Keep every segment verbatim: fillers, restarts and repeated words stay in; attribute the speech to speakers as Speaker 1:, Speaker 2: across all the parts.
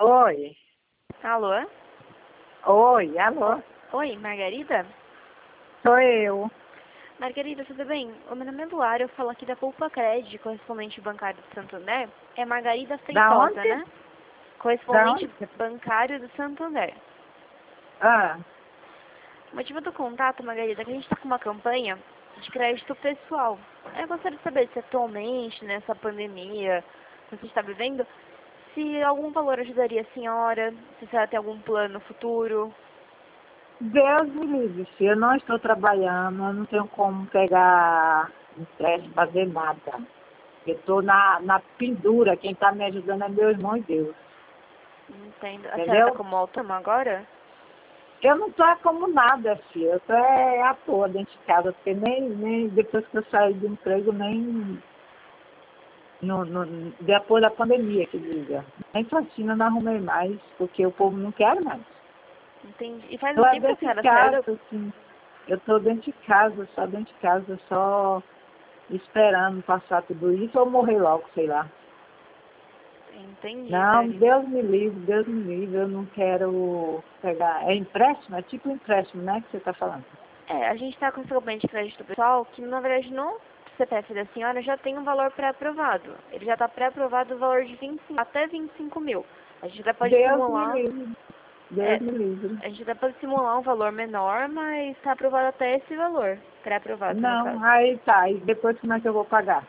Speaker 1: Oi.
Speaker 2: Alô?
Speaker 1: Oi, alô.
Speaker 2: Oi, Margarida?
Speaker 1: Sou eu.
Speaker 2: Margarida, tudo bem? O meu nome é Luara, eu falo aqui da Poupa Cred, correspondente bancário do Santander. É Margarida
Speaker 1: Da
Speaker 2: Feitosa,
Speaker 1: onde?
Speaker 2: né?
Speaker 1: Da
Speaker 2: Correspondente
Speaker 1: onde?
Speaker 2: bancário do Santander.
Speaker 1: Ah,
Speaker 2: O motivo do contato, Margarida, é que a gente está com uma campanha de crédito pessoal. Eu gostaria de saber se atualmente, nessa pandemia que você está vivendo, se algum valor ajudaria a senhora, se a senhora tem algum plano futuro.
Speaker 1: Deus me livre, filho. Eu não estou trabalhando, eu não tenho como pegar empréstimo, fazer nada. Eu estou na, na pendura, quem está me ajudando é meu irmão e Deus.
Speaker 2: Entendo. A senhora está
Speaker 1: Entendeu?
Speaker 2: como autônoma agora?
Speaker 1: Eu não estou como nada, filho. Eu estou é, à toa dentro de casa, porque nem, nem depois que eu saí do emprego, nem no, no, depois da pandemia, que diga. Nem vacina eu não arrumei mais, porque o povo não quer mais.
Speaker 2: Entendi. E faz um
Speaker 1: Lá
Speaker 2: tempo que a
Speaker 1: dentro de
Speaker 2: senhora saiu
Speaker 1: casa,
Speaker 2: da...
Speaker 1: assim, eu estou dentro de casa, só dentro de casa, só esperando passar tudo isso ou morrer logo, sei lá.
Speaker 2: Entendi,
Speaker 1: Não,
Speaker 2: Margarida.
Speaker 1: Deus me livre, Deus me livre, eu não quero pegar. É empréstimo? É tipo empréstimo, né, que você está falando?
Speaker 2: É, a gente está com esse documento de crédito pessoal que, na verdade, no C P F da senhora já tem um valor pré-aprovado. Ele já está pré-aprovado o valor de vinte e cinco, até vinte e cinco mil. A gente até pode
Speaker 1: Deus me
Speaker 2: simular...
Speaker 1: livre, Deus
Speaker 2: É,
Speaker 1: me livre.
Speaker 2: a gente até pode simular um valor menor, mas está aprovado até esse valor. Pré-aprovado, no
Speaker 1: Não,
Speaker 2: caso.
Speaker 1: aí tá, e depois como é que eu vou pagar?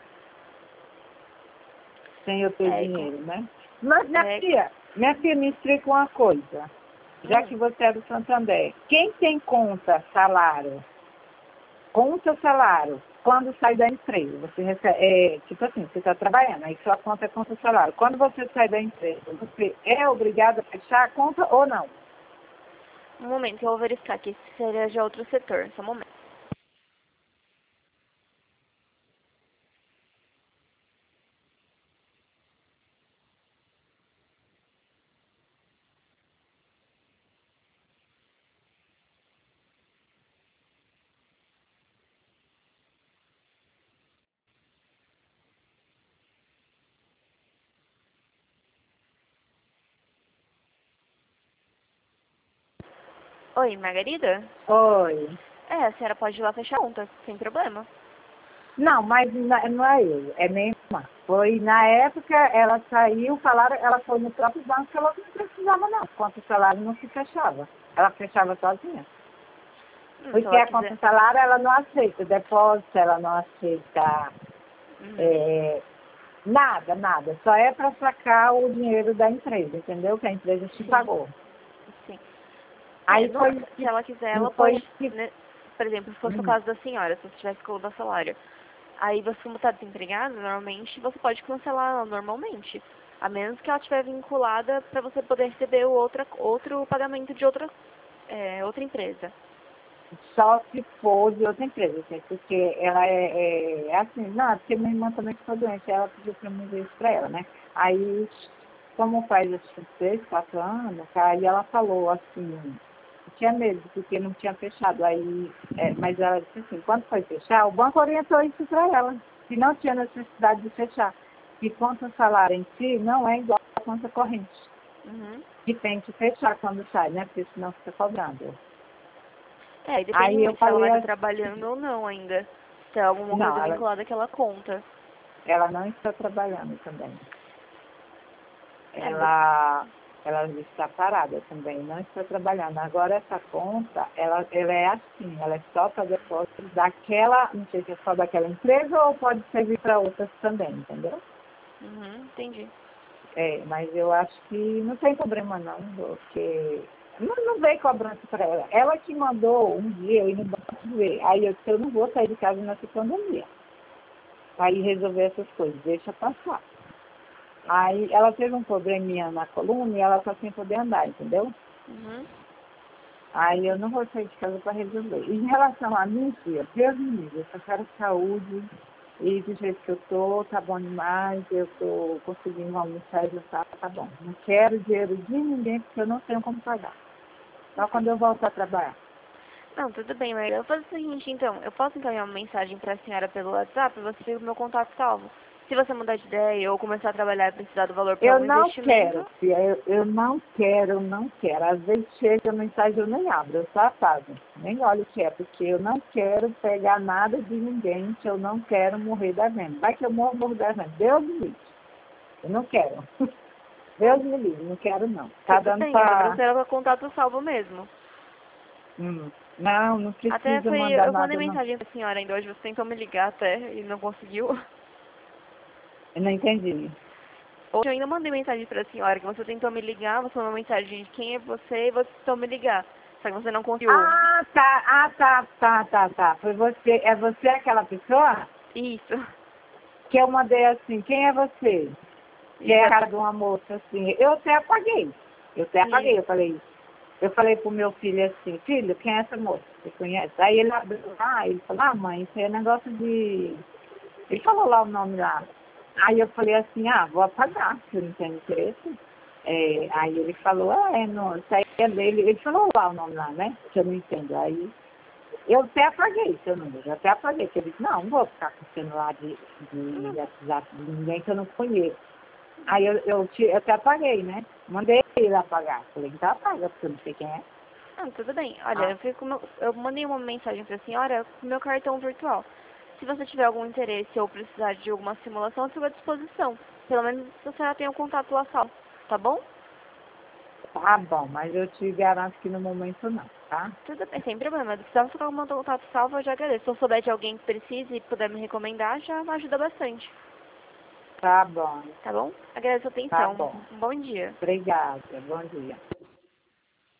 Speaker 1: Sem eu ter
Speaker 2: É, com...
Speaker 1: dinheiro, né? Mas, minha
Speaker 2: É...
Speaker 1: filha, minha filha, me explica uma coisa. Já
Speaker 2: Hum,
Speaker 1: que você é do Santander, quem tem conta salário, conta salário, quando sai da empresa, você recebe, é, tipo assim, você está trabalhando, aí sua conta é conta salário. Quando você sai da empresa, você é obrigado a fechar a conta ou não?
Speaker 2: um momento, que eu vou verificar aqui se seria de outro setor. Só um momento. Oi, Margarida?
Speaker 1: Oi.
Speaker 2: É, a senhora pode ir lá fechar a conta, sem problema.
Speaker 1: Não, mas na- não é eu, é minha irmã. Foi na época, ela saiu, falaram, ela foi no próprio banco que ela não precisava não, conta salário não se fechava. Ela fechava sozinha.
Speaker 2: Hum, se
Speaker 1: Porque
Speaker 2: ela
Speaker 1: a
Speaker 2: quiser.
Speaker 1: conta salário ela não aceita depósito, ela não aceita
Speaker 2: Uhum,
Speaker 1: é, nada, nada. Só é para sacar o dinheiro da empresa, entendeu? Que a empresa te
Speaker 2: sim,
Speaker 1: pagou.
Speaker 2: sim. É,
Speaker 1: Aí
Speaker 2: no-
Speaker 1: foi
Speaker 2: se
Speaker 1: que,
Speaker 2: ela quiser,
Speaker 1: não
Speaker 2: ela
Speaker 1: foi
Speaker 2: pode,
Speaker 1: que.
Speaker 2: né, por exemplo, se fosse o
Speaker 1: Hum,
Speaker 2: caso da senhora, se você tivesse com o salário, aí você, como está desempregado, normalmente você pode cancelar ela normalmente, a menos que ela estiver vinculada para você poder receber o outra, outro pagamento de outra, é, outra empresa.
Speaker 1: só se for de outra empresa, assim, porque ela é, é, é assim, não, porque minha irmã também ficou doente, ela pediu para mim ver isso para ela, né? Aí, como faz acho que três, quatro anos, aí ela falou assim, tinha medo, porque não tinha fechado. Aí, é, mas ela disse assim, quando foi fechar, o banco orientou isso para ela, que não tinha necessidade de fechar. Que conta salário em si não é igual à conta corrente.
Speaker 2: Uhum.
Speaker 1: Que tem que fechar quando sai, né? Porque senão fica cobrando.
Speaker 2: É, e depende
Speaker 1: Aí eu
Speaker 2: muito se ela vai
Speaker 1: falei
Speaker 2: estar
Speaker 1: assim,
Speaker 2: trabalhando ou não ainda, se é alguma coisa
Speaker 1: não, ela,
Speaker 2: vinculada àquela conta.
Speaker 1: ela não está trabalhando também.
Speaker 2: É, mas...
Speaker 1: Ela, ela está parada também, não está trabalhando. Agora essa conta, ela, ela é assim, ela é só para depósito daquela, não sei se é só daquela empresa ou pode servir para outras também, entendeu?
Speaker 2: Uhum, entendi.
Speaker 1: É, mas eu acho que não tem problema não, porque não, não veio cobrança para ela. Ela que mandou um dia eu ir no banco ver. Aí eu disse, eu não vou sair de casa nessa pandemia. Aí resolver essas coisas, deixa passar. Aí ela teve um probleminha na coluna e ela está sem poder andar, entendeu?
Speaker 2: Uhum.
Speaker 1: Aí eu não vou sair de casa para resolver. E em relação a mim, filha, Deus me livre, eu só quero saúde e do jeito que eu tô, tá bom demais, eu tô conseguindo almoçar e já tá, tá bom. Não quero dinheiro de ninguém porque eu não tenho como pagar. Só quando eu voltar a trabalhar.
Speaker 2: Não, tudo bem, mas eu vou fazer o seguinte, então. Eu posso encaminhar uma mensagem para a senhora pelo WhatsApp, você fica o meu contato salvo. Se você mudar de ideia ou começar a trabalhar e precisar do valor para
Speaker 1: Eu
Speaker 2: algum
Speaker 1: não
Speaker 2: investimento...
Speaker 1: quero, filha, eu, eu não quero, eu não quero. Às vezes chega a mensagem eu nem abro, eu só apago. Nem olho o que é, porque eu não quero pegar nada de ninguém, que eu não quero morrer devendo. Vai que eu morro, morro devendo. Deus me livre. Eu não quero. Deus me livre, não quero não. Tá
Speaker 2: Tudo
Speaker 1: dando
Speaker 2: bem,
Speaker 1: pra...
Speaker 2: você era contato salvo mesmo.
Speaker 1: Hum, não, não
Speaker 2: Até
Speaker 1: precisa
Speaker 2: foi,
Speaker 1: mandar
Speaker 2: eu mandei
Speaker 1: nada não.
Speaker 2: mensagem pra senhora ainda hoje, você tentou me ligar até e não conseguiu.
Speaker 1: Eu não entendi.
Speaker 2: Hoje eu ainda mandei mensagem pra senhora, que você tentou me ligar, você mandou mensagem de quem é você e você tentou me ligar. Só que você não conseguiu.
Speaker 1: Ah, tá, ah, tá, tá, tá, tá. Foi você, é você aquela pessoa
Speaker 2: Isso.
Speaker 1: que eu mandei assim, quem é você? Que é a
Speaker 2: Isso.
Speaker 1: cara de uma moça assim. Eu até apaguei. Eu até apaguei, eu falei, eu falei pro meu filho assim, filho, quem é essa moça? Você conhece? Aí ele abriu lá, ele falou, ah mãe, isso é negócio de. Ele falou lá o nome lá. Aí eu falei assim, ah, vou apagar, se eu não tenho interesse. É, aí ele falou, ah, é, não, isso aí é dele. Ele falou lá o nome lá, né? Que eu não entendo. Aí eu até apaguei seu número, eu até apaguei. Porque eu disse, não, não vou ficar com o celular de, de WhatsApp de ninguém que eu não conheço. Aí eu, eu, te- eu até apaguei, né? Mandei ele apagar. Falei, então apaga, porque eu não sei quem é.
Speaker 2: Ah, tudo bem. Olha,
Speaker 1: Ah,
Speaker 2: eu, fico com meu- eu mandei uma mensagem pra senhora com meu cartão virtual. Se você tiver algum interesse ou precisar de alguma simulação, eu estou à disposição. Pelo menos se a senhora tem um contato lá salvo, tá bom?
Speaker 1: tá bom, mas eu te garanto que no momento não, tá?
Speaker 2: Tudo bem, sem problema. Se precisar ficar com o meu contato salvo, eu já agradeço. Se eu souber de alguém que precise e puder me recomendar, já ajuda bastante.
Speaker 1: Tá bom,
Speaker 2: Tá bom? Agradeço a
Speaker 1: tá
Speaker 2: atenção.
Speaker 1: bom.
Speaker 2: Um bom dia.
Speaker 1: Obrigada, bom dia.